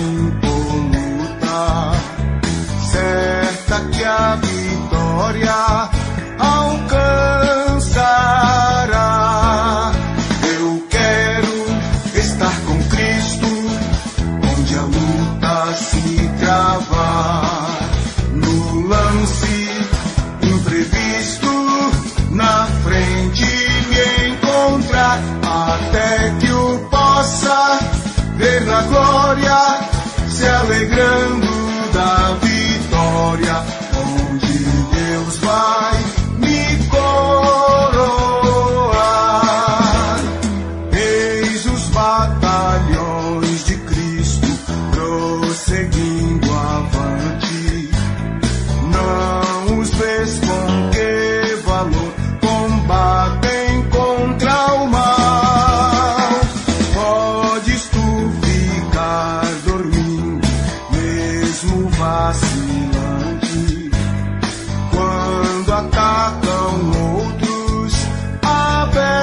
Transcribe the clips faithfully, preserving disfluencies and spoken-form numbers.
impoluta, certa que a vitória alcançará. Eu quero estar com Cristo, onde a luta se travar, no lance imprevisto, na frente me encontrar, até que o possa ver na glória, se alegrando da vitória, onde Deus vai me coroar. Eis os batalhões de Cristo prosseguindo avante, não os vês com que valor combatem contra o mal. Podes tu ficar dormindo, mesmo vacilante, quando atacam outros a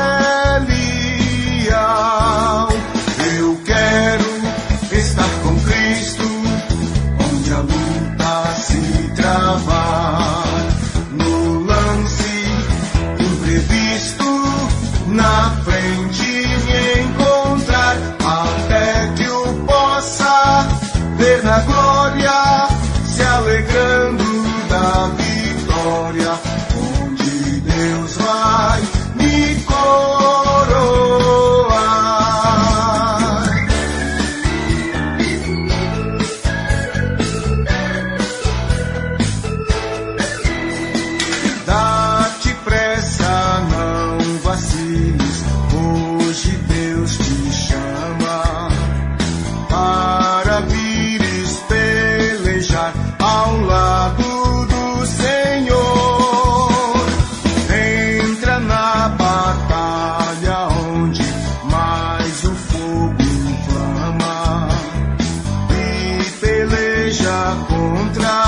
Belial. Eu quero estar com Cristo, onde a luta se travar, no lance imprevisto, na frente me encontrar, até que eu possa ver na glória, se alegrando da vitória, onde Deus vai me coroar. Dá-te pressa, não vaciles, hoje Deus te chama para vires pelejar ao lado do Senhor. Entra na batalha onde mais o fogo inflama, e peleja contra